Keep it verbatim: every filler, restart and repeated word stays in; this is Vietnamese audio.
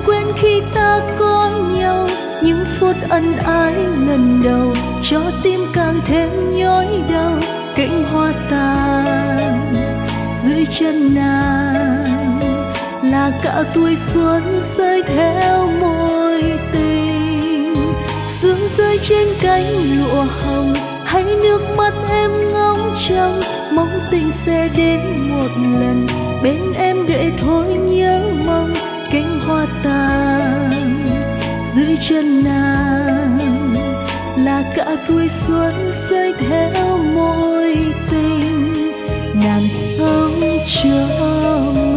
quên khi ta có nhau, những phút ân ái lần đầu cho tim càng thêm nhói đau. Cánh hoa tàn dưới chân nàng là cả tuổi xuân rơi theo môi tình. Sương rơi trên cánh lụa hồng, hay nước mắt em ngóng trông, mong tình sẽ đến một lần bên em để thôi nhớ mong. Cánh hoa tàn dưới chân nàng là cả tuổi xuân rơi theo môi tình. Nàng sống cho